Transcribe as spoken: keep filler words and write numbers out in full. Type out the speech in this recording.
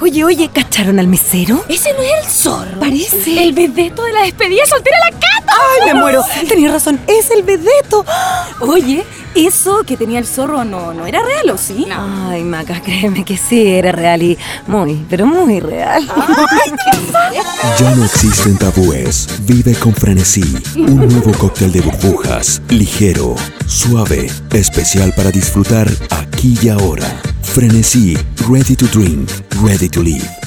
Oye, oye, ¿cacharon al mesero? Ese no es el zorro. Parece. El vedeto de la despedida soltera, la Cata. ¡Ay, me muero! Tenías razón, es el vedeto. Oye, eso que tenía el zorro no, no era real, ¿o sí? No. Ay, Maca, créeme que sí, era real y muy, pero muy real. Ay, Ya no existen tabúes. Vive con frenesí. Un nuevo cóctel de burbujas. Ligero, suave, especial para disfrutar aquí y ahora. Frenesí, ready to drink, ready to live.